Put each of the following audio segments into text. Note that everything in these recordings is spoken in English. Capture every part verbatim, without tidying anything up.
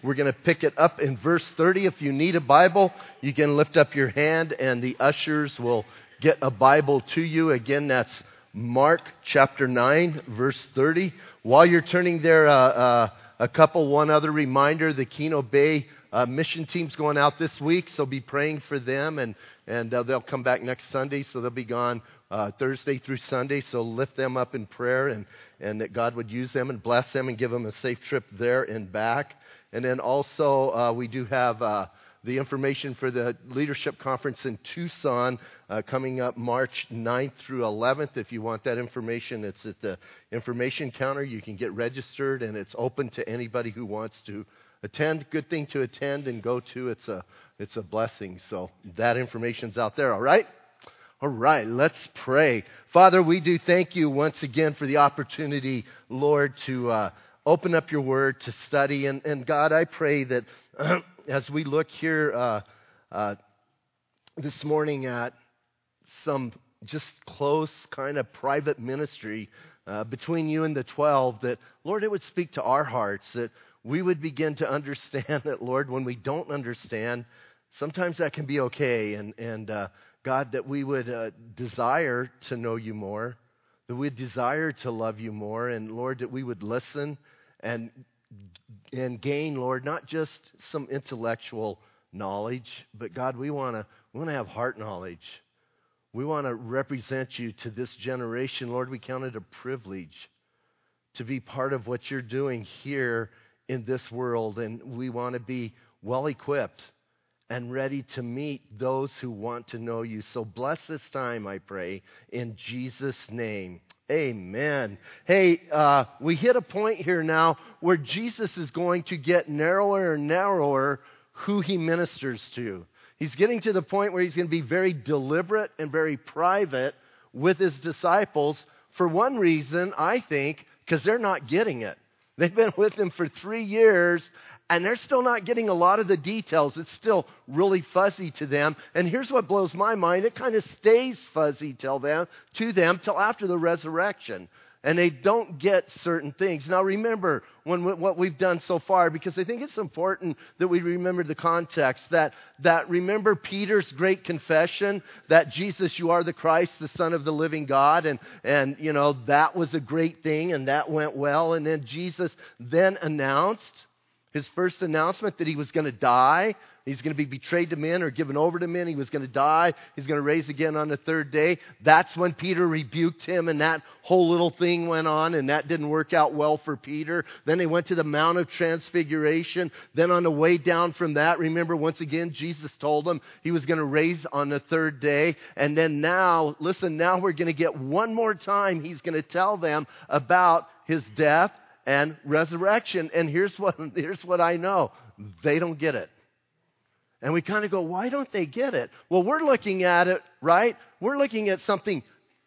We're going to pick it up in verse thirty. If you need a Bible, you can lift up your hand and the ushers will get a Bible to you. Again, that's Mark chapter nine, verse thirty. While you're turning there, uh, uh, a couple, one other reminder, the Keno Bay uh, mission team's going out this week, so be praying for them, and, and uh, they'll come back next Sunday, so they'll be gone uh, Thursday through Sunday, so lift them up in prayer, and, and that God would use them and bless them and give them a safe trip there and back. And then also, uh, we do have uh, the information for the leadership conference in Tucson uh, coming up March ninth through eleventh. If you want that information, it's at the information counter. You can get registered, and it's open to anybody who wants to attend. Good thing to attend and go to. It's a it's a blessing. So that information's out there. All right. All right. Let's pray. Father, we do thank you once again for the opportunity, Lord, to uh, open up your word, to study. And, and God, I pray that uh, as we look here uh, uh, this morning at some just close kind of private ministry uh, between you and the twelve, that, Lord, it would speak to our hearts, that we would begin to understand that, Lord, when we don't understand, sometimes that can be okay. And, and uh, God, that we would uh, desire to know you more, that we'd desire to love you more, and, Lord, that we would listen and and gain, Lord, not just some intellectual knowledge, but God, we want to we want to have heart knowledge. We want to represent you to this generation. Lord, we count it a privilege to be part of what you're doing here in this world, and we want to be well equipped and ready to meet those who want to know you. So bless this time, I pray, in Jesus' name. Amen. Hey, uh, we hit a point here now where Jesus is going to get narrower and narrower who he ministers to. He's getting to the point where he's going to be very deliberate and very private with his disciples. For one reason, I think, because they're not getting it. They've been with him for three years, and they're still not getting a lot of the details. It's still really fuzzy to them. And here's what blows my mind. It kind of stays fuzzy till them, to them till after the resurrection. And they don't get certain things. Now remember when what we've done so far, because I think it's important that we remember the context. That, that remember Peter's great confession that Jesus, you are the Christ, the Son of the living God. And, and you know, that was a great thing, and that went well. And then Jesus then announced his first announcement that he was going to die. He's going to be betrayed to men or given over to men. He was going to die. He's going to raise again on the third day. That's when Peter rebuked him, and that whole little thing went on, and that didn't work out well for Peter. Then they went to the Mount of Transfiguration. Then on the way down from that, remember, once again, Jesus told him he was going to raise on the third day. And then now, listen, now we're going to get one more time. He's going to tell them about his death and resurrection. And here's what, here's what I know. They don't get it. And we kind of go, why don't they get it? Well, we're looking at it, right? We're looking at something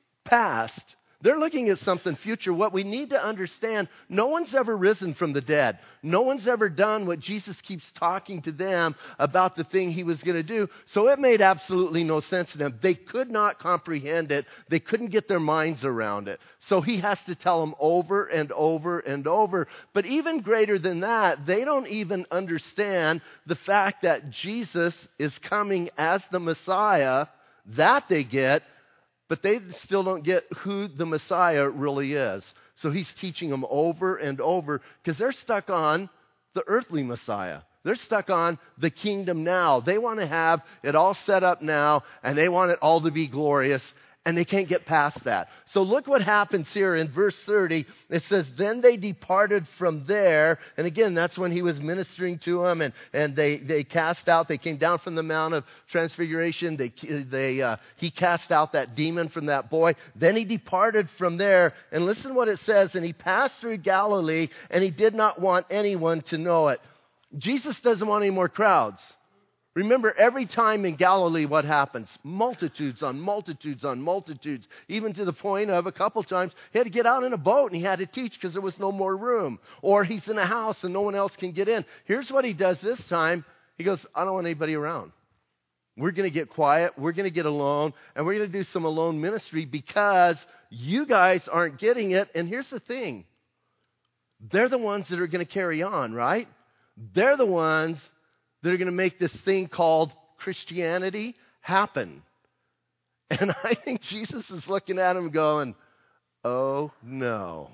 past. They're looking at something future. What we need to understand, no one's ever risen from the dead. No one's ever done what Jesus keeps talking to them about the thing he was going to do. So it made absolutely no sense to them. They could not comprehend it. They couldn't get their minds around it. So he has to tell them over and over and over. But even greater than that, they don't even understand the fact that Jesus is coming as the Messiah. That they get. But they still don't get who the Messiah really is. So he's teaching them over and over because they're stuck on the earthly Messiah. They're stuck on the kingdom now. They want to have it all set up now, and they want it all to be glorious, and they can't get past that. So look what happens here in verse thirty. It says, then they departed from there. And again, that's when he was ministering to them, and, and they, they cast out, they came down from the Mount of Transfiguration. They, they, uh, he cast out that demon from that boy. Then he departed from there. And listen what it says. And he passed through Galilee, and he did not want anyone to know it. Jesus doesn't want any more crowds. Remember, every time in Galilee, what happens? Multitudes on multitudes on multitudes, even to the point of a couple times he had to get out in a boat and he had to teach because there was no more room. Or he's in a house and no one else can get in. Here's what he does this time. He goes, I don't want anybody around. We're going to get quiet. We're going to get alone. And we're going to do some alone ministry because you guys aren't getting it. And here's the thing. They're the ones that are going to carry on, right? They're the ones that are going to make this thing called Christianity happen. And I think Jesus is looking at him going, oh no.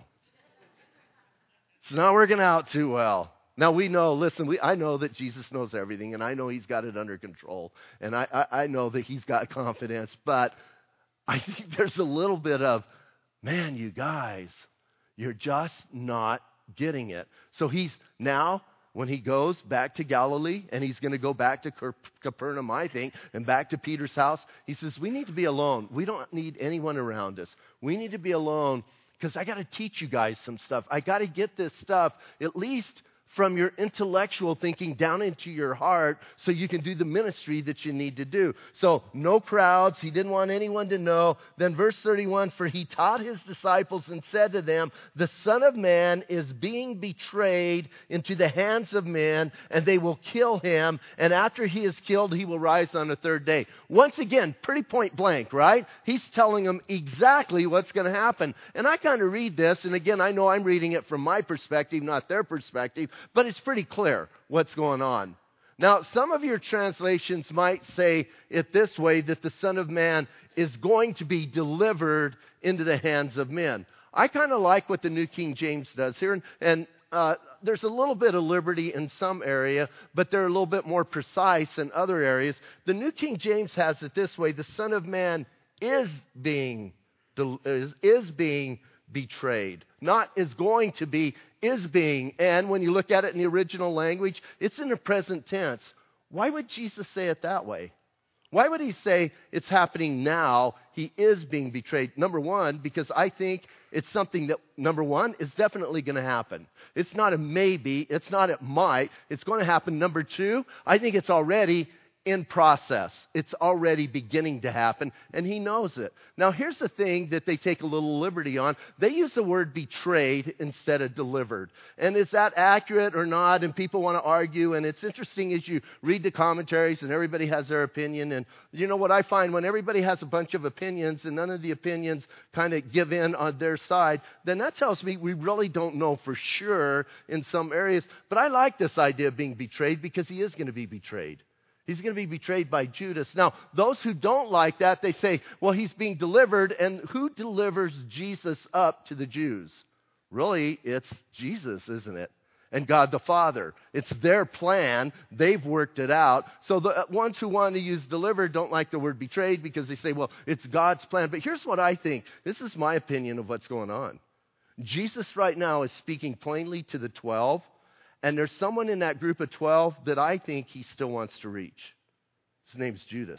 It's not working out too well. Now we know, listen, we, I know that Jesus knows everything, and I know he's got it under control, and I, I, I know that he's got confidence, but I think there's a little bit of, man, you guys, you're just not getting it. So he's now, when he goes back to Galilee, and he's going to go back to Capernaum, I think, and back to Peter's house, he says, we need to be alone. We don't need anyone around us. We need to be alone because I got to teach you guys some stuff. I got to get this stuff at least from your intellectual thinking down into your heart so you can do the ministry that you need to do. So no crowds. He didn't want anyone to know. Then verse thirty-one, for he taught his disciples and said to them, the Son of Man is being betrayed into the hands of men, and they will kill him. And after he is killed, he will rise on the third day. Once again, pretty point blank, right? He's telling them exactly what's going to happen. And I kind of read this, and again, I know I'm reading it from my perspective, not their perspective. But it's pretty clear what's going on. Now, some of your translations might say it this way, that the Son of Man is going to be delivered into the hands of men. I kind of like what the New King James does here. And, and uh, there's a little bit of liberty in some area, but they're a little bit more precise in other areas. The New King James has it this way, the Son of Man is being, is, is being betrayed. Not is going to be, is being. And when you look at it in the original language, it's in the present tense. Why would Jesus say it that way? Why would he say it's happening now? He is being betrayed. Number one, because I think it's something that, number one, is definitely going to happen. It's not a maybe. It's not a might. It's going to happen. Number two, I think it's already in process. It's already beginning to happen, and he knows it. Now, here's the thing that they take a little liberty on. They use the word betrayed instead of delivered. And is that accurate or not? And people want to argue, and it's interesting as you read the commentaries, and everybody has their opinion. And you know what I find? When everybody has a bunch of opinions, and none of the opinions kind of give in on their side, then that tells me we really don't know for sure in some areas. But I like this idea of being betrayed because he is going to be betrayed. He's going to be betrayed by Judas. Now, those who don't like that, they say, well, he's being delivered. And who delivers Jesus up to the Jews? Really, it's Jesus, isn't it? And God the Father. It's their plan. They've worked it out. So the ones who want to use delivered don't like the word betrayed because they say, well, it's God's plan. But here's what I think. This is my opinion of what's going on. Jesus right now is speaking plainly to the twelve. And there's someone in that group of twelve that I think he still wants to reach. His name's Judas.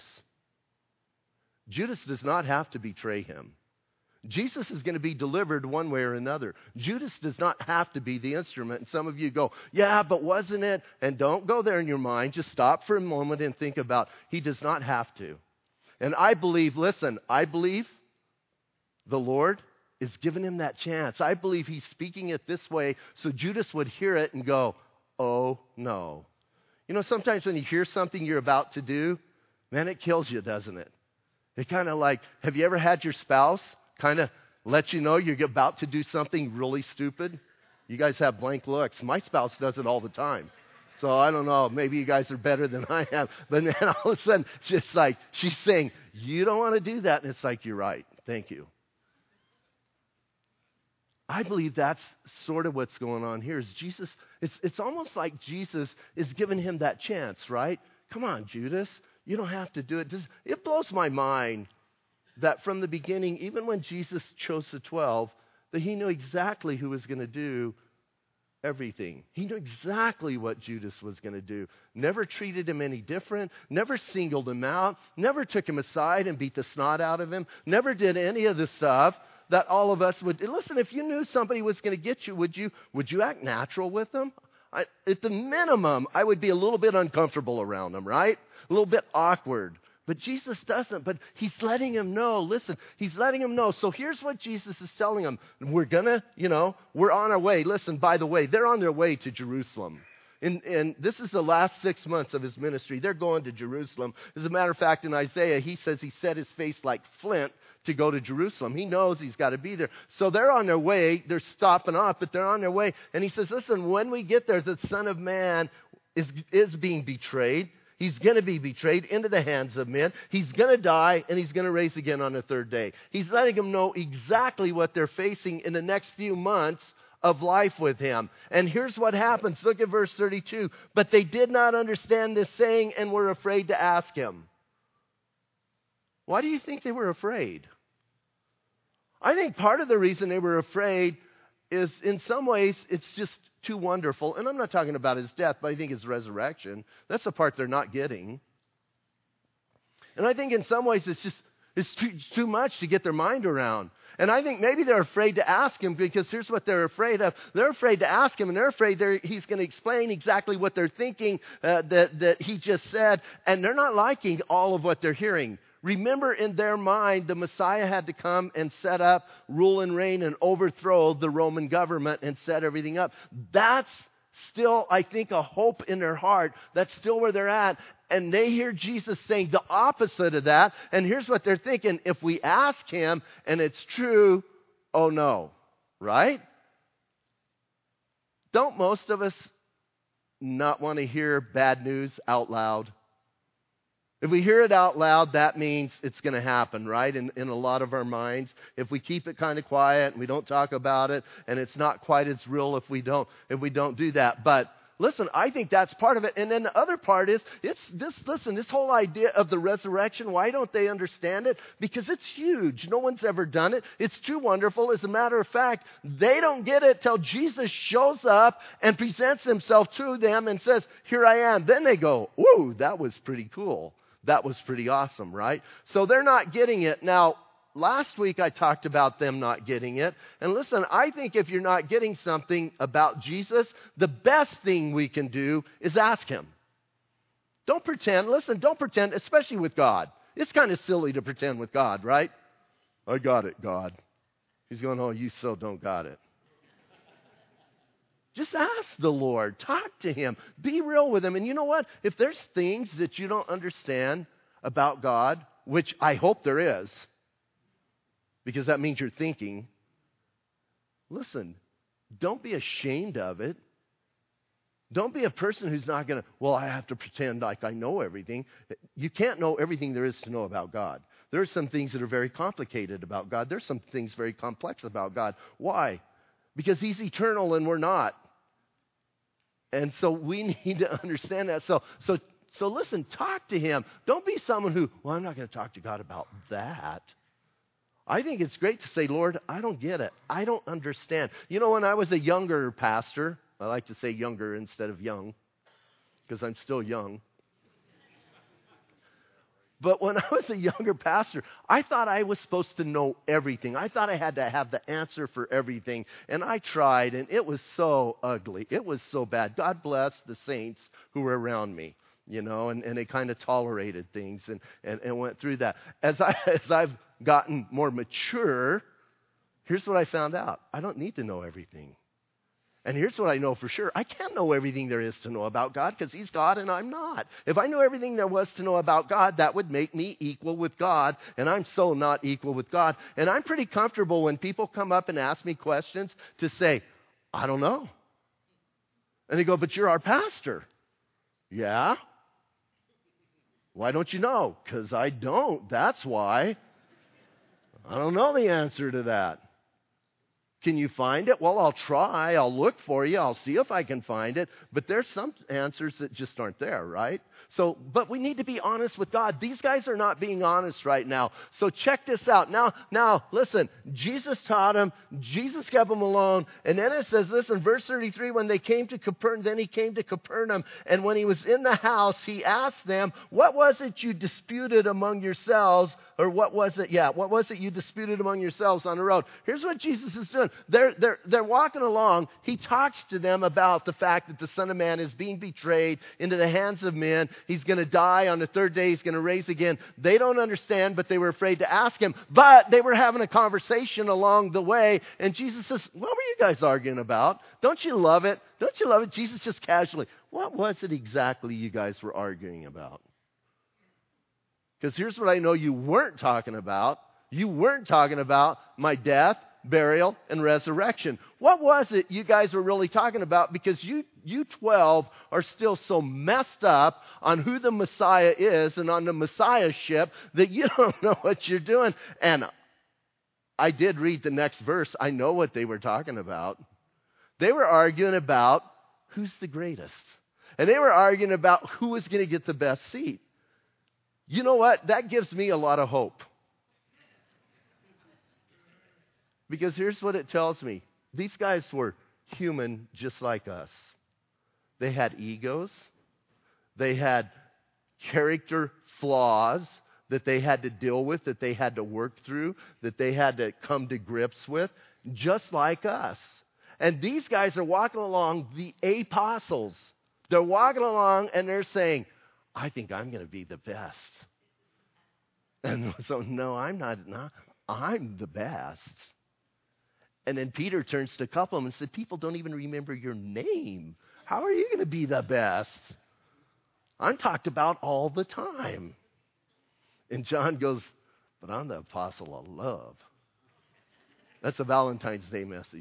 Judas does not have to betray him. Jesus is going to be delivered one way or another. Judas does not have to be the instrument. And some of you go, yeah, but wasn't it? And don't go there in your mind. Just stop for a moment and think about, he does not have to. And I believe, listen, I believe the Lord is giving him that chance. I believe he's speaking it this way so Judas would hear it and go, oh, no. You know, sometimes when you hear something you're about to do, man, it kills you, doesn't it? It kind of like, have you ever had your spouse kind of let you know you're about to do something really stupid? You guys have blank looks. My spouse does it all the time. So I don't know, maybe you guys are better than I am. But man, all of a sudden, just like, she's saying, you don't want to do that. And it's like, you're right. Thank you. I believe that's sort of what's going on here. Is Jesus? It's it's almost like Jesus is giving him that chance, right? Come on, Judas, you don't have to do it. This, it blows my mind that from the beginning, even when Jesus chose the twelve, that he knew exactly who was going to do everything. He knew exactly what Judas was going to do. Never treated him any different. Never singled him out. Never took him aside and beat the snot out of him. Never did any of the stuff that all of us would. Listen, if you knew somebody was going to get you, would you would you act natural with them? I, at the minimum, I would be a little bit uncomfortable around them, right? A little bit awkward. But Jesus doesn't. But he's letting him know. Listen, he's letting him know. So here's what Jesus is telling him. We're going to, you know, we're on our way. Listen, by the way, they're on their way to Jerusalem. And, and this is the last six months of his ministry. They're going to Jerusalem. As a matter of fact, in Isaiah, he says he set his face like flint to go to Jerusalem. He knows he's got to be there. So they're on their way. They're stopping off, but they're on their way. And he says, listen, when we get there, the Son of Man is, is being betrayed. He's going to be betrayed into the hands of men. He's going to die, and he's going to rise again on the third day. He's letting them know exactly what they're facing in the next few months of life with him. And here's what happens. Look at verse thirty-two. But they did not understand this saying and were afraid to ask him. Why do you think they were afraid? I think part of the reason they were afraid is in some ways it's just too wonderful. And I'm not talking about his death, but I think his resurrection. That's the part they're not getting. And I think in some ways it's just it's too, too much to get their mind around. And I think maybe they're afraid to ask him because here's what they're afraid of. They're afraid to ask him, and they're afraid they're, he's going to explain exactly what they're thinking uh, that, that he just said. And they're not liking all of what they're hearing. Remember, in their mind, the Messiah had to come and set up, rule and reign, and overthrow the Roman government and set everything up. That's still, I think, a hope in their heart. That's still where they're at. And they hear Jesus saying the opposite of that. And here's what they're thinking. If we ask him and it's true, oh no. Right? Don't most of us not want to hear bad news out loud? If we hear it out loud, that means it's going to happen, right? In, in a lot of our minds. If we keep it kind of quiet and we don't talk about it, and it's not quite as real if we don't if we don't do that. But listen, I think that's part of it. And then the other part is, it's this. Listen, this whole idea of the resurrection, why don't they understand it? Because it's huge. No one's ever done it. It's too wonderful. As a matter of fact, they don't get it till Jesus shows up and presents himself to them and says, here I am. Then they go, ooh, that was pretty cool. That was pretty awesome, right? So they're not getting it. Now, last week I talked about them not getting it. And listen, I think if you're not getting something about Jesus, the best thing we can do is ask him. Don't pretend. Listen, don't pretend, especially with God. It's kind of silly to pretend with God, right? I got it, God. He's going, oh, you so don't got it. Just ask the Lord. Talk to him. Be real with him. And you know what? If there's things that you don't understand about God, which I hope there is, because that means you're thinking, listen, don't be ashamed of it. Don't be a person who's not going to, well, I have to pretend like I know everything. You can't know everything there is to know about God. There are some things that are very complicated about God. There's some things very complex about God. Why? Because he's eternal and we're not. And so we need to understand that. So, so, so listen, talk to him. Don't be someone who, well, I'm not going to talk to God about that. I think it's great to say, Lord, I don't get it. I don't understand. You know, when I was a younger pastor, I like to say younger instead of young, because I'm still young. But when I was a younger pastor, I thought I was supposed to know everything. I thought I had to have the answer for everything. And I tried, and it was so ugly. It was so bad. God bless the saints who were around me, you know, and, and they kind of tolerated things and, and, and went through that. As, I, as I've gotten more mature, here's what I found out. I don't need to know everything. And here's what I know for sure. I can't know everything there is to know about God because he's God and I'm not. If I knew everything there was to know about God, that would make me equal with God. And I'm so not equal with God. And I'm pretty comfortable when people come up and ask me questions to say, I don't know. And they go, but you're our pastor. Yeah? Why don't you know? Because I don't. That's why. I don't know the answer to that. Can you find it? Well, I'll try. I'll look for you. I'll see if I can find it. But there's some answers that just aren't there, right? So, but we need to be honest with God. These guys are not being honest right now. So check this out. Now, now, listen. Jesus taught them. Jesus kept them alone. And then it says, listen, verse thirty-three, when they came to Capernaum, then he came to Capernaum. And when he was in the house, he asked them, what was it you disputed among yourselves? Or what was it? Yeah, what was it you disputed among yourselves on the road? Here's what Jesus is doing. They're, they're, they're walking along. He talks to them about the fact that the Son of Man is being betrayed into the hands of men. He's going to die on the third day. He's going to rise again. They don't understand, but they were afraid to ask him. But they were having a conversation along the way. And Jesus says, what were you guys arguing about? Don't you love it? Don't you love it? Jesus just casually, what was it exactly you guys were arguing about? Because here's what I know you weren't talking about. You weren't talking about my death, burial, and resurrection. What was it you guys were really talking about? Because you, you twelve are still so messed up on who the Messiah is and on the Messiahship that you don't know what you're doing. And I did read the next verse. I know what they were talking about. They were arguing about who's the greatest. And they were arguing about who was going to get the best seat. You know what? That gives me a lot of hope. Because here's what it tells me. These guys were human just like us. They had egos. They had character flaws that they had to deal with, that they had to work through, that they had to come to grips with, just like us. And these guys are walking along, the apostles. They're walking along and they're saying, I think I'm going to be the best. And so, no, I'm not, not. I'm the best. And then Peter turns to a couple of them and said, people don't even remember your name. How are you going to be the best? I'm talked about all the time. And John goes, but I'm the apostle of love. That's a Valentine's Day message.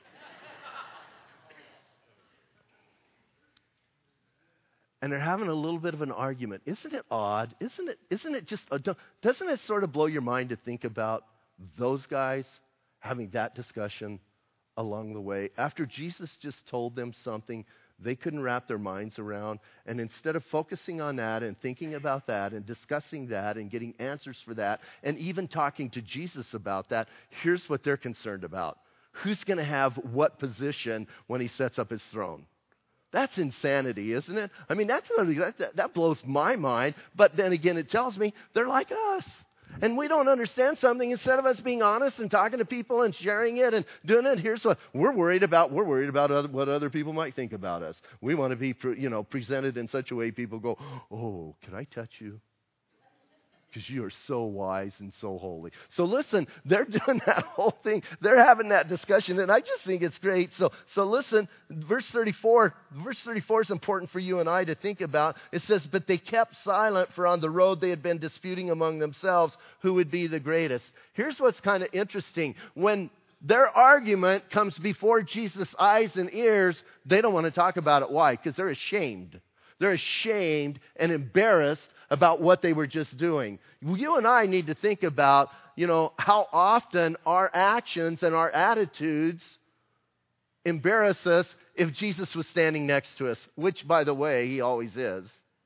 And they're having a little bit of an argument. Isn't it odd? Isn't it, isn't it just, doesn't it sort of blow your mind to think about those guys having that discussion along the way? After Jesus just told them something they couldn't wrap their minds around, and instead of focusing on that and thinking about that and discussing that and getting answers for that and even talking to Jesus about that, here's what they're concerned about. Who's going to have what position when he sets up his throne? That's insanity, isn't it? I mean, that's that, that blows my mind. But then again, it tells me they're like us. And we don't understand something. Instead of us being honest and talking to people and sharing it and doing it, here's what we're worried about. We're worried about other, what other people might think about us. We want to be, you know, presented in such a way people go, oh, can I touch you? Because you are so wise and so holy. So listen, they're doing that whole thing. They're having that discussion, and I just think it's great. So, so listen, verse thirty-four, verse thirty-four is important for you and I to think about. It says, but they kept silent, for on the road they had been disputing among themselves who would be the greatest. Here's what's kind of interesting. When their argument comes before Jesus' eyes and ears, they don't want to talk about it. Why? Because they're ashamed. They're ashamed and embarrassed about what they were just doing. You and I need to think about, you know, how often our actions and our attitudes embarrass us if Jesus was standing next to us, which, by the way, he always is.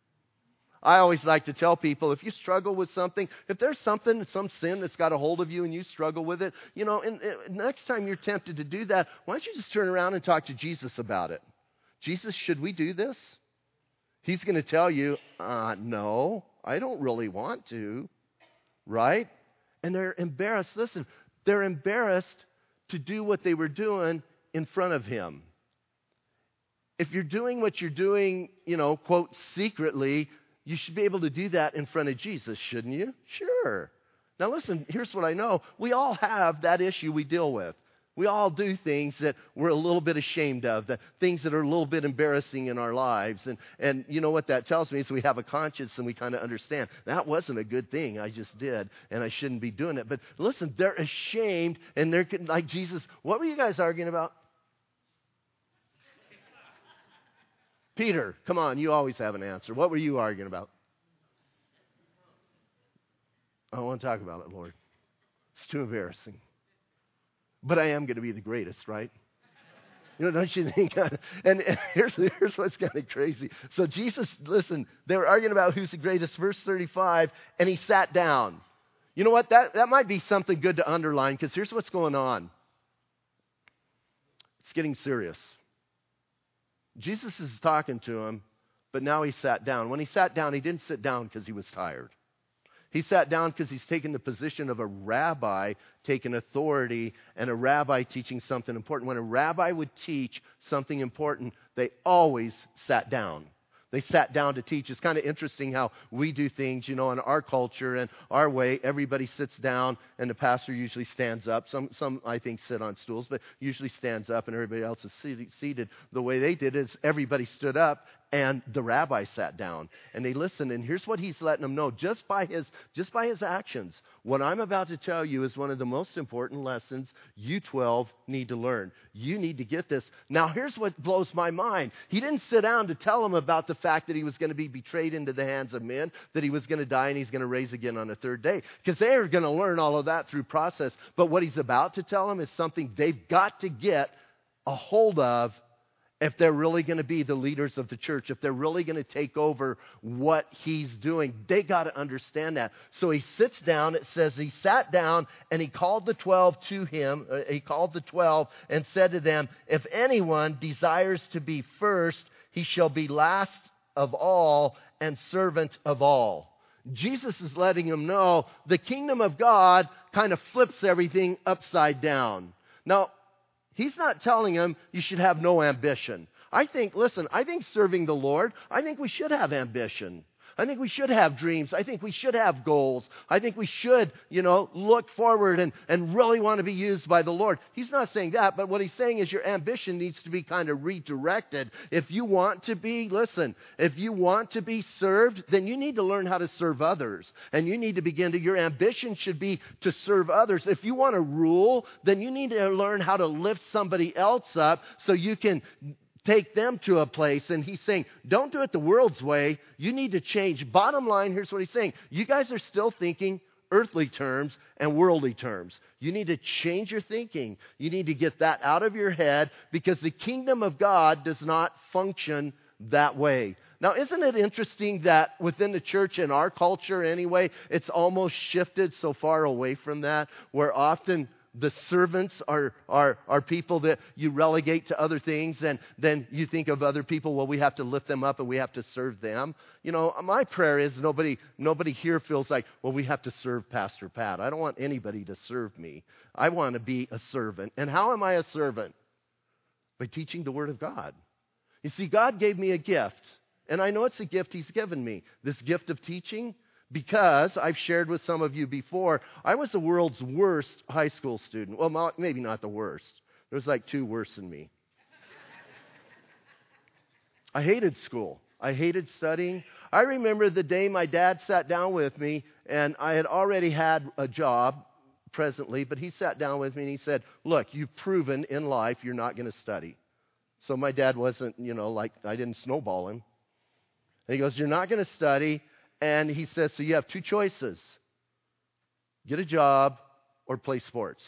I always like to tell people, if you struggle with something, if there's something, some sin that's got a hold of you and you struggle with it, you know, and, and next time you're tempted to do that, why don't you just turn around and talk to Jesus about it? Jesus, should we do this? He's going to tell you, uh, no, I don't really want to, right? And they're embarrassed. Listen, they're embarrassed to do what they were doing in front of him. If you're doing what you're doing, you know, quote, secretly, you should be able to do that in front of Jesus, shouldn't you? Sure. Now listen, here's what I know. We all have that issue we deal with. We all do things that we're a little bit ashamed of, the things that are a little bit embarrassing in our lives. And, and you know what that tells me is we have a conscience and we kind of understand that wasn't a good thing I just did and I shouldn't be doing it. But listen, they're ashamed and they're like Jesus. What were you guys arguing about? Peter, come on, you always have an answer. What were you arguing about? I don't want to talk about it, Lord. It's too embarrassing. But I am going to be the greatest, right? You know, don't you think? And, and here's, here's what's kind of crazy. So Jesus, listen, they were arguing about who's the greatest, verse thirty-five, and he sat down. You know what? That, that might be something good to underline, because here's what's going on. It's getting serious. Jesus is talking to him, but now he sat down. When he sat down, he didn't sit down because he was tired. He sat down because he's taken the position of a rabbi, taking authority, and a rabbi teaching something important. When a rabbi would teach something important, they always sat down. They sat down to teach. It's kind of interesting how we do things, you know, in our culture and our way. Everybody sits down and the pastor usually stands up. Some, some I think, sit on stools, but usually stands up and everybody else is seated. The way they did it is everybody stood up and the rabbi sat down and they listened. And here's what he's letting them know just by his just by his actions. What I'm about to tell you is one of the most important lessons you twelve need to learn. You need to get this. Now, here's what blows my mind. He didn't sit down to tell them about the fact that he was going to be betrayed into the hands of men, that he was going to die and he's going to raise again on the third day. Because they are going to learn all of that through process. But what he's about to tell them is something they've got to get a hold of if they're really going to be the leaders of the church, if they're really going to take over what he's doing. They got to understand that. So he sits down. It says he sat down and he called the twelve to him. Uh, he called the twelve and said to them, if anyone desires to be first, he shall be last of all and servant of all. Jesus is letting them know the kingdom of God kind of flips everything upside down. Now, he's not telling them you should have no ambition. I think, listen, I think serving the Lord, I think we should have ambition. I think we should have dreams. I think we should have goals. I think we should, you know, look forward and, and really want to be used by the Lord. He's not saying that, but what he's saying is your ambition needs to be kind of redirected. If you want to be, listen, if you want to be served, then you need to learn how to serve others. And you need to begin to, your ambition should be to serve others. If you want to rule, then you need to learn how to lift somebody else up so you can take them to a place. And he's saying, don't do it the world's way. You need to change. Bottom line, here's what he's saying. You guys are still thinking earthly terms and worldly terms. You need to change your thinking. You need to get that out of your head because the kingdom of God does not function that way. Now, isn't it interesting that within the church, in our culture anyway, it's almost shifted so far away from that, where often the servants are, are, are people that you relegate to other things, and then you think of other people, well, we have to lift them up and we have to serve them. You know, my prayer is nobody, nobody here feels like, well, we have to serve Pastor Pat. I don't want anybody to serve me. I want to be a servant. And how am I a servant? By teaching the Word of God. You see, God gave me a gift, and I know it's a gift He's given me, this gift of teaching. Because I've shared with some of you before, I was the world's worst high school student. Well, maybe not the worst. There was like two worse than me. I hated school. I hated studying. I remember the day my dad sat down with me, and I had already had a job presently, but he sat down with me and he said, look, you've proven in life you're not going to study. So my dad wasn't, you know, like, I didn't snowball him. And he goes, you're not going to study. And he says, so you have two choices. Get a job or play sports.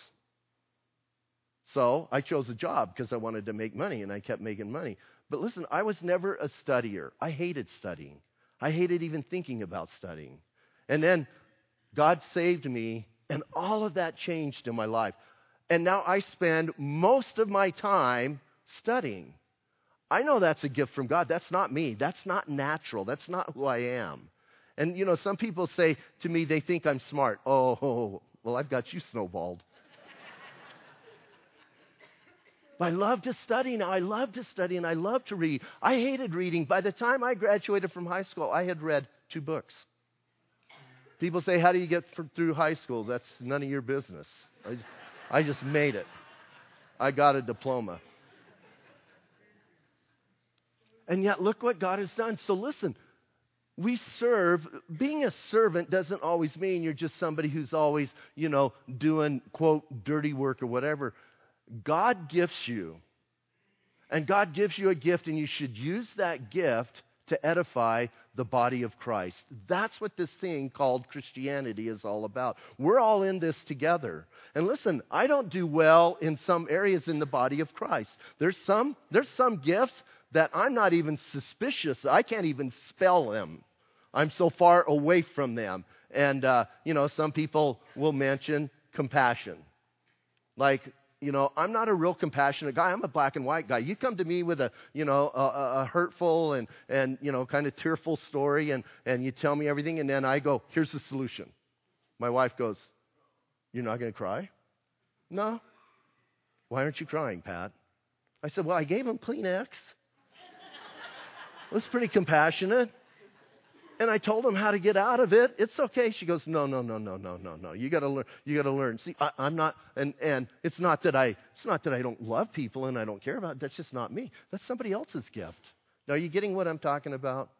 So I chose a job because I wanted to make money, and I kept making money. But listen, I was never a studier. I hated studying. I hated even thinking about studying. And then God saved me, and all of that changed in my life. And now I spend most of my time studying. I know that's a gift from God. That's not me. That's not natural. That's not who I am. And, you know, some people say to me, they think I'm smart. Oh, well, I've got you snowballed. I love to study now. I love to study and I love to read. I hated reading. By the time I graduated from high school, I had read two books. People say, how do you get through high school? That's none of your business. I, I just made it. I got a diploma. And yet, look what God has done. So listen. We serve. Being a servant doesn't always mean you're just somebody who's always, you know, doing, quote, dirty work or whatever. God gifts you. And God gives you a gift, and you should use that gift to edify the body of Christ. That's what this thing called Christianity is all about. We're all in this together. And listen, I don't do well in some areas in the body of Christ. There's some, there's some gifts that I'm not even suspicious. I can't even spell them. I'm so far away from them. And, uh, you know, some people will mention compassion. Like, you know, I'm not a real compassionate guy. I'm a black and white guy. You come to me with a, you know, a, a hurtful and, and, you know, kind of tearful story, and, and you tell me everything, and then I go, here's the solution. My wife goes, you're not going to cry? No. Why aren't you crying, Pat? I said, well, I gave him Kleenex. It was pretty compassionate. And I told him how to get out of it. It's okay. She goes, no, no, no, no, no, no, no. You got to learn. You got to learn. See, I, I'm not, and and it's not that I, it's not that I don't love people and I don't care about it. That's just not me. That's somebody else's gift. Now, are you getting what I'm talking about?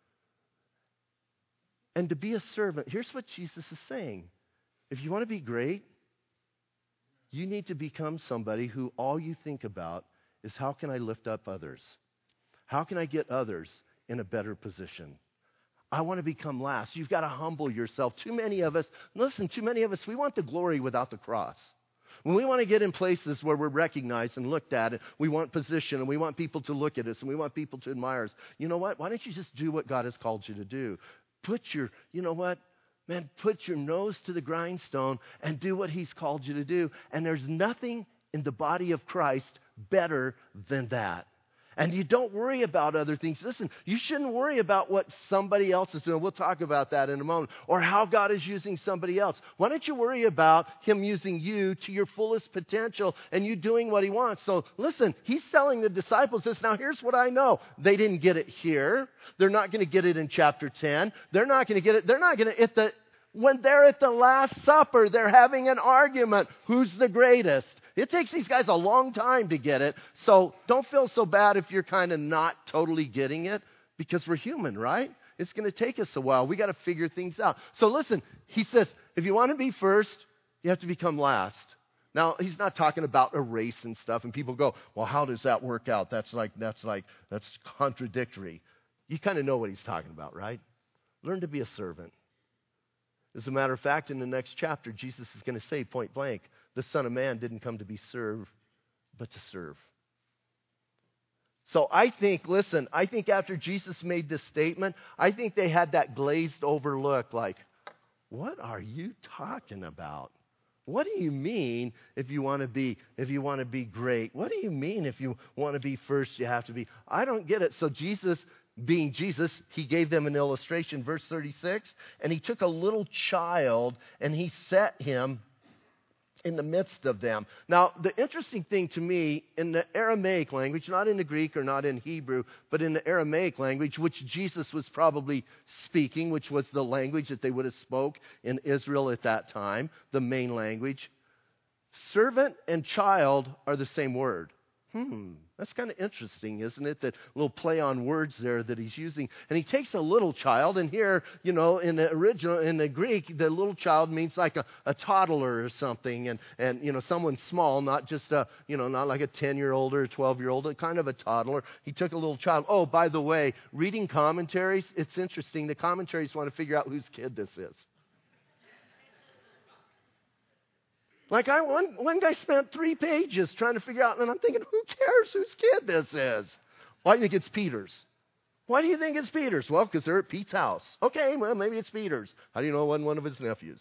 And to be a servant, here's what Jesus is saying. If you want to be great, you need to become somebody who all you think about is how can I lift up others? How can I get others in a better position? I want to become last. You've got to humble yourself. Too many of us, listen, too many of us, we want the glory without the cross. When we want to get in places where we're recognized and looked at, and we want position, and we want people to look at us, and we want people to admire us, you know what? Why don't you just do what God has called you to do? Put your, you know what? Man, put your nose to the grindstone and do what He's called you to do. And there's nothing in the body of Christ better than that. And you don't worry about other things. Listen, you shouldn't worry about what somebody else is doing. We'll talk about that in a moment. Or how God is using somebody else. Why don't you worry about Him using you to your fullest potential and you doing what He wants? So listen, He's telling the disciples this. Now here's what I know. They didn't get it here. They're not going to get it in chapter ten. They're not going to get it. They're not going to, at the, when they're at the Last Supper, they're having an argument. Who's the greatest? It takes these guys a long time to get it. So don't feel so bad if you're kind of not totally getting it, because we're human, right? It's going to take us a while. We got to figure things out. So listen, He says, if you want to be first, you have to become last. Now, He's not talking about a race and stuff, and people go, well, how does that work out? That's like, that's like, that's contradictory. You kind of know what He's talking about, right? Learn to be a servant. As a matter of fact, in the next chapter, Jesus is going to say point blank, the Son of Man didn't come to be served, but to serve. So I think, listen, I think after Jesus made this statement, I think they had that glazed over look like, what are you talking about? What do you mean if you want to be if you want to be great? What do you mean if you want to be first, you have to be? I don't get it. So Jesus, being Jesus, He gave them an illustration, verse thirty-six, and He took a little child and He set him in the midst of them. Now, the interesting thing to me, in the Aramaic language, not in the Greek or not in Hebrew, but in the Aramaic language, which Jesus was probably speaking, which was the language that they would have spoke in Israel at that time, the main language, servant and child are the same word. Hmm, that's kind of interesting, isn't it? That little play on words there that He's using. And He takes a little child, and here, you know, in the original, in the Greek, the little child means like a, a toddler or something, and, and, you know, someone small, not just a, you know, not like a ten-year-old or a twelve-year-old, kind of a toddler. He took a little child. Oh, by the way, reading commentaries, it's interesting. The commentaries want to figure out whose kid this is. Like I, one, one guy spent three pages trying to figure out, and I'm thinking, who cares whose kid this is? Why do you think it's Peter's? Why do you think it's Peter's? Well, because they're at Pete's house. Okay, well, maybe it's Peter's. How do you know it wasn't one of his nephews?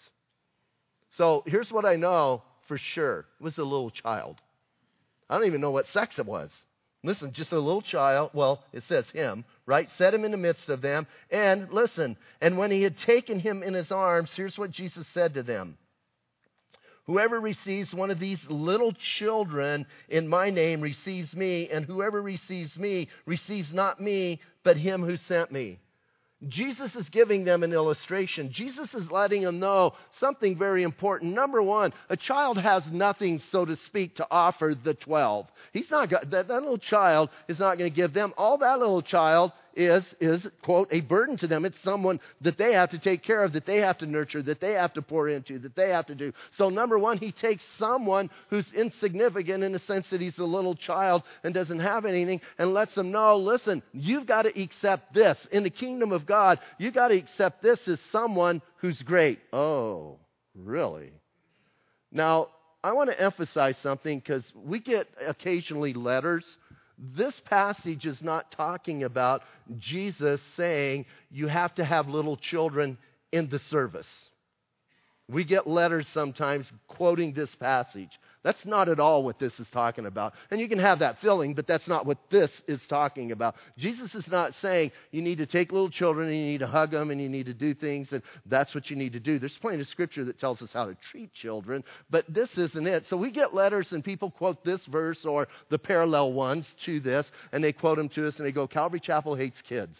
So here's what I know for sure. It was a little child. I don't even know what sex it was. Listen, just a little child. Well, it says him, right? Set him in the midst of them. And listen, and when He had taken him in His arms, here's what Jesus said to them. Whoever receives one of these little children in my name receives me, and whoever receives me receives not me, but Him who sent me. Jesus is giving them an illustration. Jesus is letting them know something very important. Number one, a child has nothing, so to speak, to offer the twelve. He's not got, that, that little child is not going to give them. All that little child is, is, quote, a burden to them. It's someone that they have to take care of, that they have to nurture, that they have to pour into, that they have to do. So number one, He takes someone who's insignificant in the sense that he's a little child and doesn't have anything, and lets them know, listen, you've got to accept this. In the kingdom of God, you've got to accept this as someone who's great. Oh, really? Now, I want to emphasize something, because we get occasionally letters. This passage is not talking about Jesus saying you have to have little children in the service. We get letters sometimes quoting this passage. That's not at all what this is talking about. And you can have that feeling, but that's not what this is talking about. Jesus is not saying you need to take little children and you need to hug them and you need to do things, and that's what you need to do. There's plenty of scripture that tells us how to treat children, but this isn't it. So we get letters and people quote this verse or the parallel ones to this, and they quote them to us and they go, Calvary Chapel hates kids.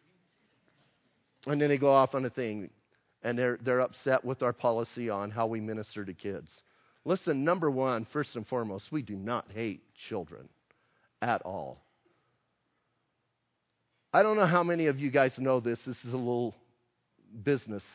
And then they go off on a thing, and they're, they're upset with our policy on how we minister to kids. Listen, number one, first and foremost, we do not hate children at all. I don't know how many of you guys know this. This is a little business.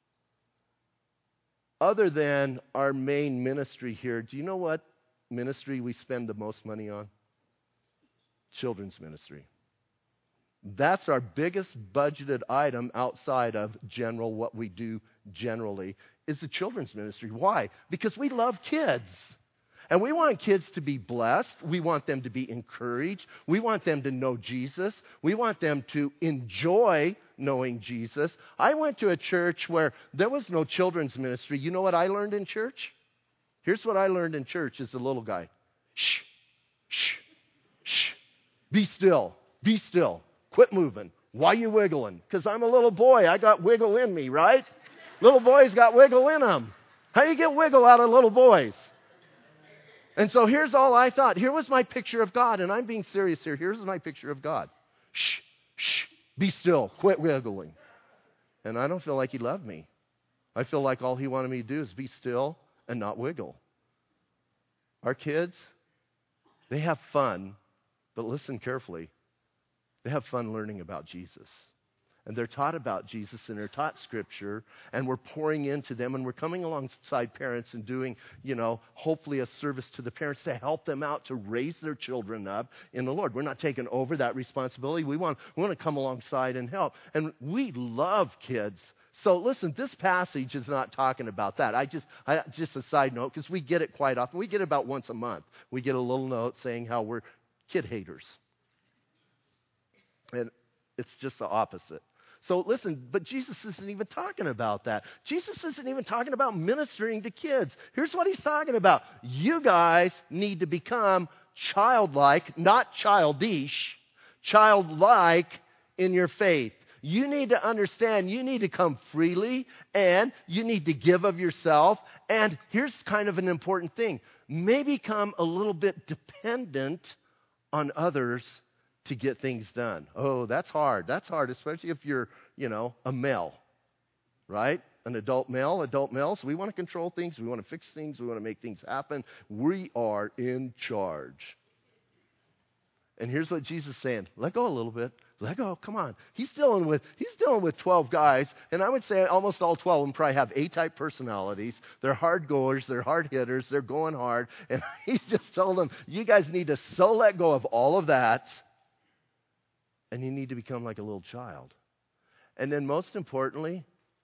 Other than our main ministry here, do you know what ministry we spend the most money on? Children's ministry. That's our biggest budgeted item outside of general, what we do generally, is the children's ministry. Why? Because we love kids. And we want kids to be blessed. We want them to be encouraged. We want them to know Jesus. We want them to enjoy knowing Jesus. I went to a church where there was no children's ministry. You know what I learned in church? Here's what I learned in church as a little guy. Shh, shh, shh. Be still, be still. Quit moving. Why you wiggling? Because I'm a little boy. I got wiggle in me, right? Little boys got wiggle in them. How you get wiggle out of little boys? And so here's all I thought. Here was my picture of God, and I'm being serious here. Here's my picture of God. Shh, shh, be still. Quit wiggling. And I don't feel like he loved me. I feel like all he wanted me to do is be still and not wiggle. Our kids, they have fun, but listen carefully. They have fun learning about Jesus. And they're taught about Jesus, and they're taught Scripture, and we're pouring into them, and we're coming alongside parents and doing, you know, hopefully a service to the parents to help them out to raise their children up in the Lord. We're not taking over that responsibility. We want, we want to come alongside and help. And we love kids. So listen, this passage is not talking about that. I just, I, just a side note, because we get it quite often. We get it about once a month. We get a little note saying how we're kid haters. And it's just the opposite. So listen, but Jesus isn't even talking about that. Jesus isn't even talking about ministering to kids. Here's what he's talking about. You guys need to become childlike, not childish, childlike in your faith. You need to understand, you need to come freely, and you need to give of yourself. And here's kind of an important thing. Maybe become a little bit dependent on others to get things done. Oh, that's hard. That's hard, especially if you're, you know, a male, right? An adult male, adult males. We want to control things. We want to fix things. We want to make things happen. We are in charge. And here's what Jesus is saying. Let go a little bit. Let go. Come on. He's dealing with, he's dealing with twelve guys, and I would say almost all twelve of them probably have A-type personalities. They're hard goers. They're hard hitters. They're going hard. And he just told them, you guys need to so let go of all of that, and you need to become like a little child. And then most importantly,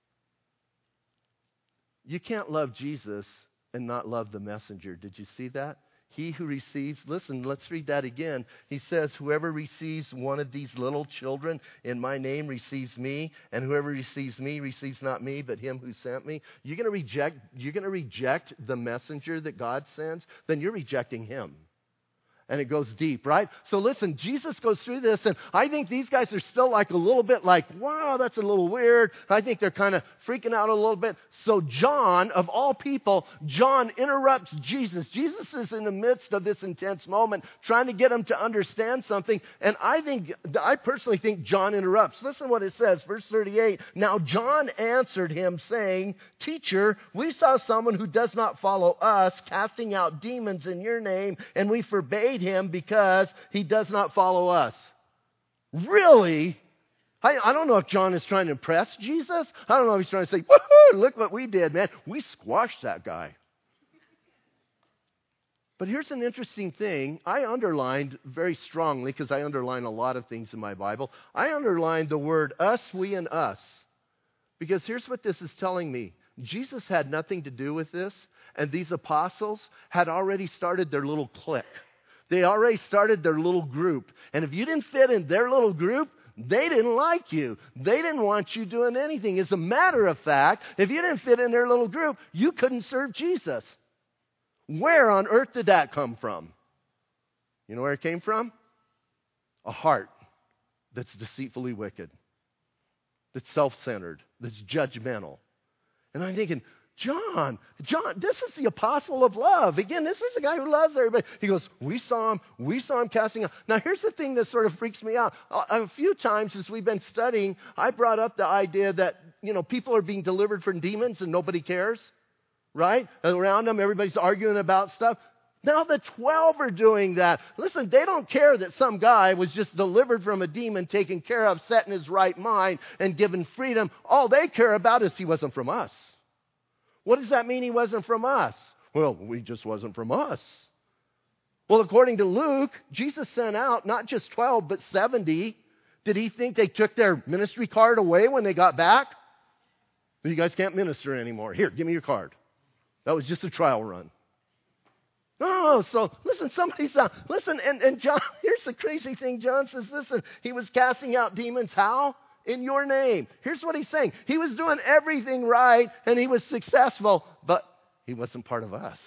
you can't love Jesus and not love the messenger. Did you see that? He who receives, listen, let's read that again. He says, whoever receives one of these little children in my name receives me, and whoever receives me receives not me, but him who sent me. You're going to reject, you're going to reject the messenger that God sends, then you're rejecting him. And it goes deep, right? So listen, Jesus goes through this, and I think these guys are still like a little bit like, wow, that's a little weird. I think they're kind of freaking out a little bit. So John, of all people, John interrupts Jesus. Jesus is in the midst of this intense moment, trying to get him to understand something. And I think, I personally think John interrupts. Listen what it says, verse thirty-eight. Now John answered him, saying, Teacher, we saw someone who does not follow us casting out demons in your name, and we forbade him because he does not follow us. Really? I, I don't know if John is trying to impress Jesus. I don't know if he's trying to say, woohoo, look what we did, man. We squashed that guy. But here's an interesting thing. I underlined very strongly, because I underline a lot of things in my Bible. I underlined the word us, we, and us. Because here's what this is telling me. Jesus had nothing to do with this, and these apostles had already started their little clique. They already started their little group. And if you didn't fit in their little group, they didn't like you. They didn't want you doing anything. As a matter of fact, if you didn't fit in their little group, you couldn't serve Jesus. Where on earth did that come from? You know where it came from? A heart that's deceitfully wicked, that's self-centered, that's judgmental. And I'm thinking, John, John, this is the apostle of love. Again, this is the guy who loves everybody. He goes, we saw him, we saw him casting out. Now, here's the thing that sort of freaks me out. A, a few times as we've been studying, I brought up the idea that, you know, people are being delivered from demons and nobody cares, right? And around them, everybody's arguing about stuff. Now the twelve are doing that. Listen, they don't care that some guy was just delivered from a demon, taken care of, set in his right mind, and given freedom. All they care about is he wasn't from us. What does that mean he wasn't from us? Well, he just wasn't from us. Well, according to Luke, Jesus sent out not just twelve, but seventy. Did he think they took their ministry card away when they got back? You guys can't minister anymore. Here, give me your card. That was just a trial run. No, so listen, somebody's out. Listen, and, and John, here's the crazy thing. John says, listen, he was casting out demons. How? In your name. Here's what he's saying. He was doing everything right, and he was successful, but he wasn't part of us.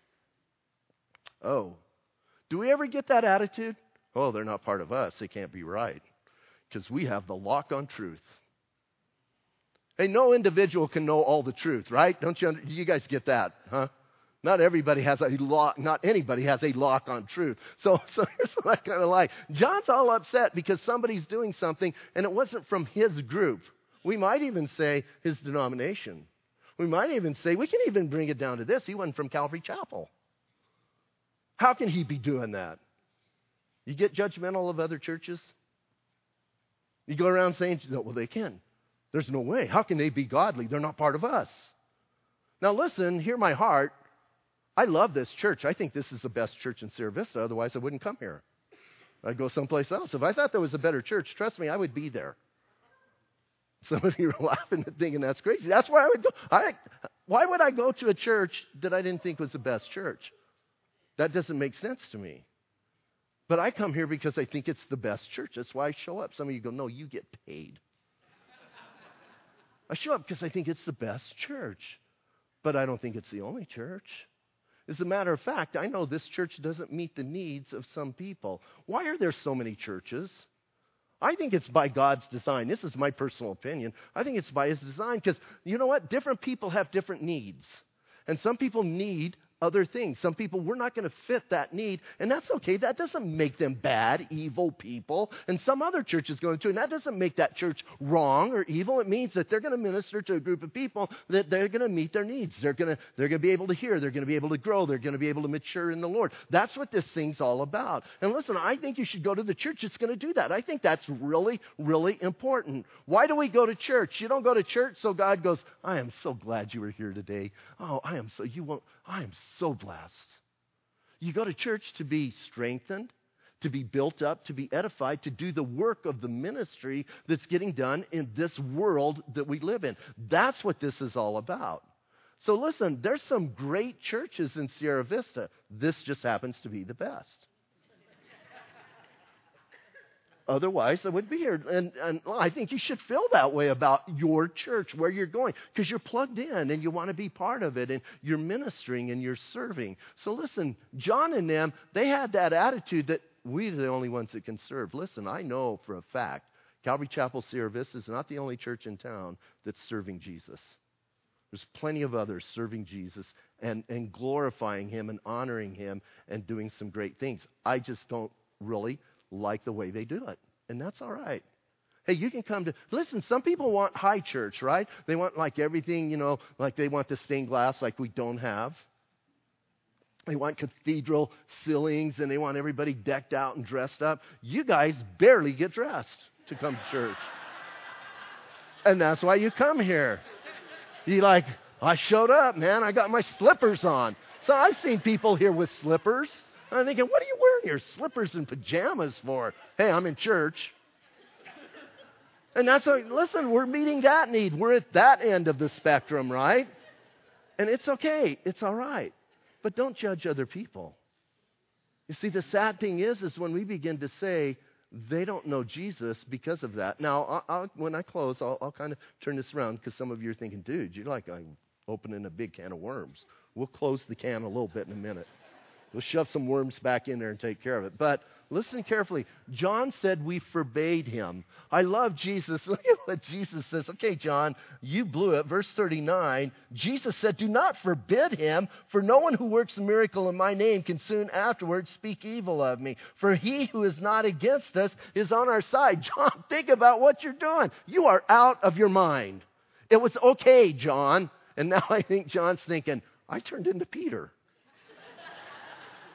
Oh, do we ever get that attitude? Oh, they're not part of us. They can't be right because we have the lock on truth. Hey, no individual can know all the truth, right? Don't you? You guys get that, huh? Not everybody has a lock, not anybody has a lock on truth. So, so here's what I kind of like. John's all upset because somebody's doing something and it wasn't from his group. We might even say his denomination. We might even say, we can even bring it down to this. He wasn't from Calvary Chapel. How can he be doing that? You get judgmental of other churches? You go around saying, no, well, they can. There's no way. How can they be godly? They're not part of us. Now listen, hear my heart. I love this church. I think this is the best church in Sierra Vista. Otherwise, I wouldn't come here. I'd go someplace else. If I thought there was a better church, trust me, I would be there. Some of you are laughing and thinking that's crazy. That's why I would go. I, why would I go to a church that I didn't think was the best church? That doesn't make sense to me. But I come here because I think it's the best church. That's why I show up. Some of you go, no, you get paid. I show up because I think it's the best church. But I don't think it's the only church. As a matter of fact, I know this church doesn't meet the needs of some people. Why are there so many churches? I think it's by God's design. This is my personal opinion. I think it's by His design because, you know what? Different people have different needs. And some people need other things. Some people, we're not going to fit that need, and that's okay. That doesn't make them bad, evil people. And some other church is going to, and that doesn't make that church wrong or evil. It means that they're going to minister to a group of people that they're going to meet their needs. They're going to, they're going to be able to hear. They're going to be able to grow. They're going to be able to mature in the Lord. That's what this thing's all about. And listen, I think you should go to the church that's going to do that. I think that's really, really important. Why do we go to church? You don't go to church so God goes, I am so glad you were here today. Oh, I am so, you won't, I am so blessed. You go to church to be strengthened, to be built up, to be edified, to do the work of the ministry that's getting done in this world that we live in. That's what this is all about. So listen, there's some great churches in Sierra Vista. This just happens to be the best. Otherwise, I wouldn't be here. And, and well, I think you should feel that way about your church, where you're going, because you're plugged in and you want to be part of it, and you're ministering and you're serving. So listen, John and them, they had that attitude that we're the only ones that can serve. Listen, I know for a fact, Calvary Chapel Sierra Vista is not the only church in town that's serving Jesus. There's plenty of others serving Jesus and, and glorifying Him and honoring Him and doing some great things. I just don't really like the way they do it. And that's all right. Hey, you can come to, listen, some people want high church, right? They want like everything, you know, like they want the stained glass like we don't have. They want cathedral ceilings and they want everybody decked out and dressed up. You guys barely get dressed to come to church. And that's why you come here. You like, I showed up, man. I got my slippers on. So I've seen people here with slippers. I'm thinking, what are you wearing your slippers and pajamas for? Hey, I'm in church. And that's, a, listen, we're meeting that need. We're at that end of the spectrum, right? And it's okay. It's all right. But don't judge other people. You see, the sad thing is, is when we begin to say, they don't know Jesus because of that. Now, I'll, I'll, when I close, I'll, I'll kind of turn this around because some of you are thinking, dude, you're like I'm opening a big can of worms. We'll close the can a little bit in a minute. We'll shove some worms back in there and take care of it. But listen carefully. John said we forbade him. I love Jesus. Look at what Jesus says. Okay, John, you blew it. Verse thirty-nine, Jesus said, do not forbid him, for no one who works a miracle in my name can soon afterwards speak evil of me. For he who is not against us is on our side. John, think about what you're doing. You are out of your mind. It was okay, John. And now I think John's thinking, I turned into Peter.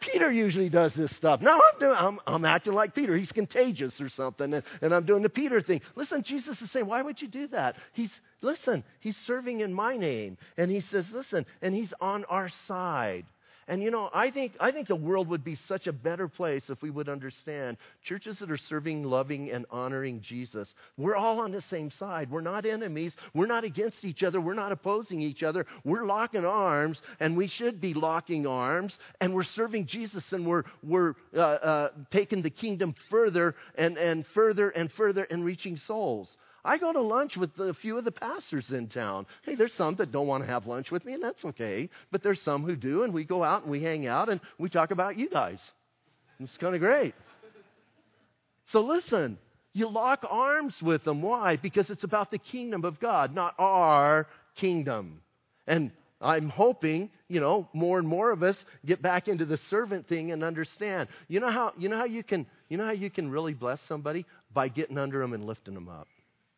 Peter usually does this stuff. No, I'm, doing, I'm, I'm acting like Peter. He's contagious or something, and, and I'm doing the Peter thing. Listen, Jesus is saying, why would you do that? He's, listen, he's serving in my name. And he says, listen, and he's on our side. And, you know, I think I think the world would be such a better place if we would understand churches that are serving, loving, and honoring Jesus. We're all on the same side. We're not enemies. We're not against each other. We're not opposing each other. We're locking arms, and we should be locking arms. And we're serving Jesus, and we're we're uh, uh, taking the kingdom further and, and further and further and reaching souls. I go to lunch with a few of the pastors in town. Hey, there's some that don't want to have lunch with me, and that's okay. But there's some who do, and we go out and we hang out, and we talk about you guys. It's kind of great. So listen, you lock arms with them. Why? Because it's about the kingdom of God, not our kingdom. And I'm hoping, you know, more and more of us get back into the servant thing and understand. You know how you know how you can you know how you can really bless somebody? By getting under them and lifting them up.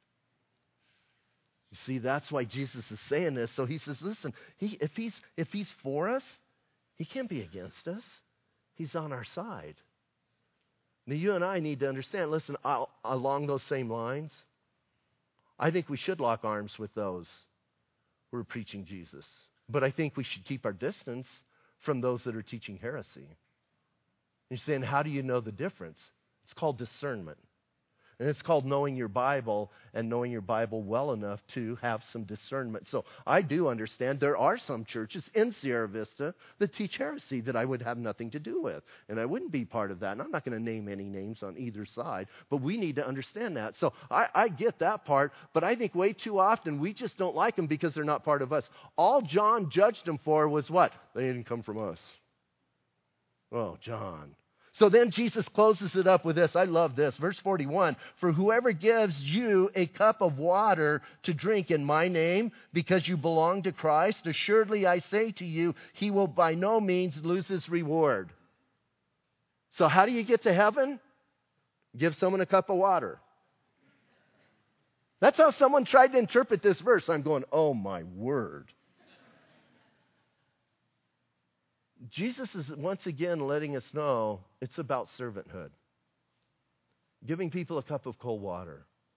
You see, that's why Jesus is saying this. So he says, listen, he, if he's if he's for us, he can't be against us. He's on our side. Now, you and I need to understand, listen, I'll, along those same lines, I think we should lock arms with those who are preaching Jesus. But I think we should keep our distance from those that are teaching heresy. You're saying, how do you know the difference? It's called discernment. And it's called knowing your Bible and knowing your Bible well enough to have some discernment. So I do understand there are some churches in Sierra Vista that teach heresy that I would have nothing to do with. And I wouldn't be part of that. And I'm not going to name any names on either side. But we need to understand that. So I, I get that part. But I think way too often we just don't like them because they're not part of us. All John judged them for was what? They didn't come from us. Oh, John. So then Jesus closes it up with this. I love this. Verse forty-one, for whoever gives you a cup of water to drink in my name because you belong to Christ, assuredly I say to you, he will by no means lose his reward. So how do you get to heaven? Give someone a cup of water. That's how someone tried to interpret this verse. I'm going, oh my word. Jesus is once again letting us know it's about servanthood. Giving people a cup of cold water.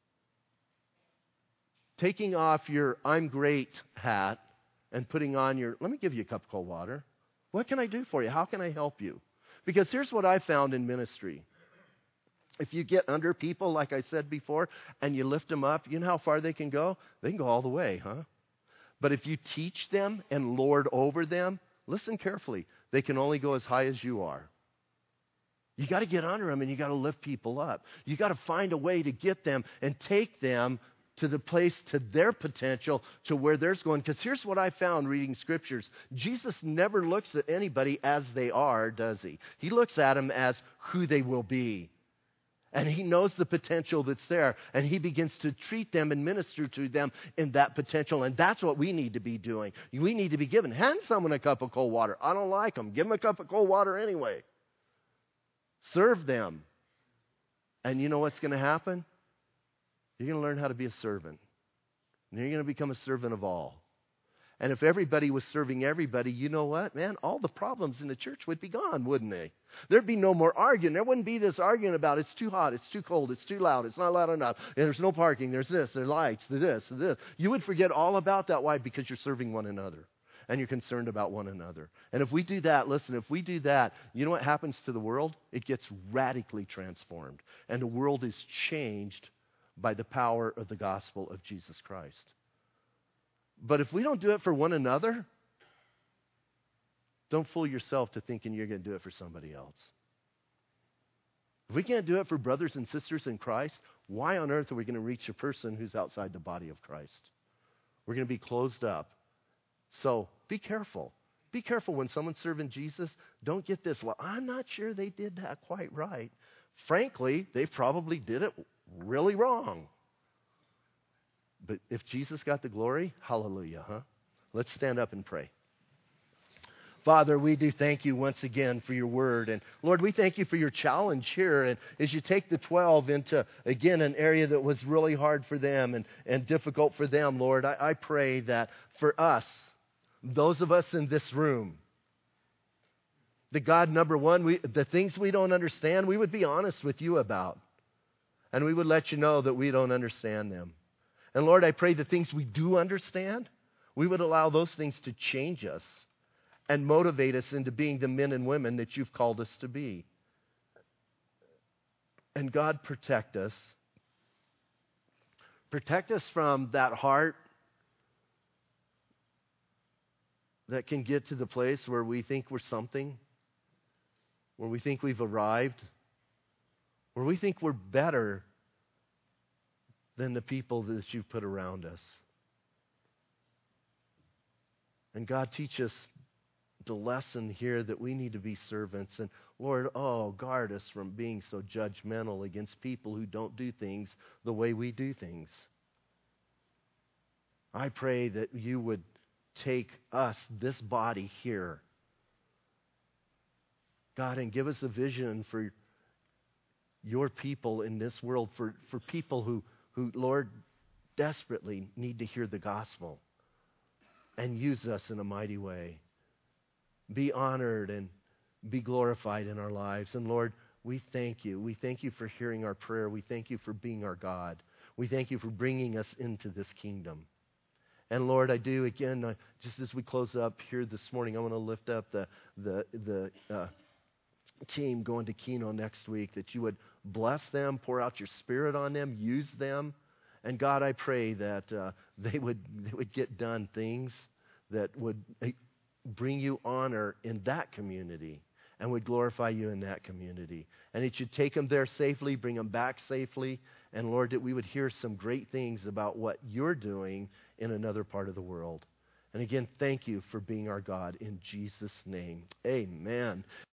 Taking off your I'm great hat and putting on your, let me give you a cup of cold water. What can I do for you? How can I help you? Because here's what I found in ministry. If you get under people, like I said before, and you lift them up, you know how far they can go? They can go all the way, huh? But if you teach them and lord over them, listen carefully. They can only go as high as you are. You got to get under them and you got to lift people up. You got to find a way to get them and take them to the place, to their potential, to where they're going. Because here's what I found reading scriptures. Jesus never looks at anybody as they are, does he? He looks at them as who they will be. And he knows the potential that's there. And he begins to treat them and minister to them in that potential. And that's what we need to be doing. We need to be giving. Hand someone a cup of cold water. I don't like them. Give them a cup of cold water anyway. Serve them. And you know what's going to happen? You're going to learn how to be a servant. And you're going to become a servant of all. And if everybody was serving everybody, you know what, man? All the problems in the church would be gone, wouldn't they? There'd be no more arguing. There wouldn't be this arguing about it's too hot, it's too cold, it's too loud, it's not loud enough. There's no parking, there's this, there's lights, there's this, there's this. You would forget all about that. Why? Because you're serving one another. And you're concerned about one another. And if we do that, listen, if we do that, you know what happens to the world? It gets radically transformed. And the world is changed by the power of the gospel of Jesus Christ. But if we don't do it for one another, don't fool yourself to thinking you're going to do it for somebody else. If we can't do it for brothers and sisters in Christ, why on earth are we going to reach a person who's outside the body of Christ? We're going to be closed up. So be careful. Be careful when someone's serving Jesus. Don't get this, well, I'm not sure they did that quite right. Frankly, they probably did it really wrong. But if Jesus got the glory, hallelujah, huh? Let's stand up and pray. Father, we do thank you once again for your word. And Lord, we thank you for your challenge here. And as you take the twelve into, again, an area that was really hard for them and, and difficult for them, Lord, I, I pray that for us, those of us in this room, That God, number one, we, the things we don't understand, we would be honest with you about. And we would let you know that we don't understand them. And Lord, I pray the things we do understand, we would allow those things to change us and motivate us into being the men and women that you've called us to be. And God, protect us. Protect us from that heart that can get to the place where we think we're something, where we think we've arrived, where we think we're better than the people that you've put around us. And God, teach us the lesson here that we need to be servants. And Lord, oh, guard us from being so judgmental against people who don't do things the way we do things. I pray that you would take us, this body here, God, and give us a vision for your people in this world, for, for people who, who, Lord, desperately need to hear the gospel, and use us in a mighty way. Be honored and be glorified in our lives. And Lord, we thank you. We thank you for hearing our prayer. We thank you for being our God. We thank you for bringing us into this kingdom. And Lord, I do, again, uh, just as we close up here this morning, I want to lift up the, the, the uh, team going to Keno next week, that you would bless them, pour out your Spirit on them, use them. And God, I pray that uh, they would they would get done things that would bring you honor in that community and would glorify you in that community. And that you'd take them there safely, bring them back safely. And Lord, that we would hear some great things about what you're doing in another part of the world. And again, thank you for being our God in Jesus' name. Amen.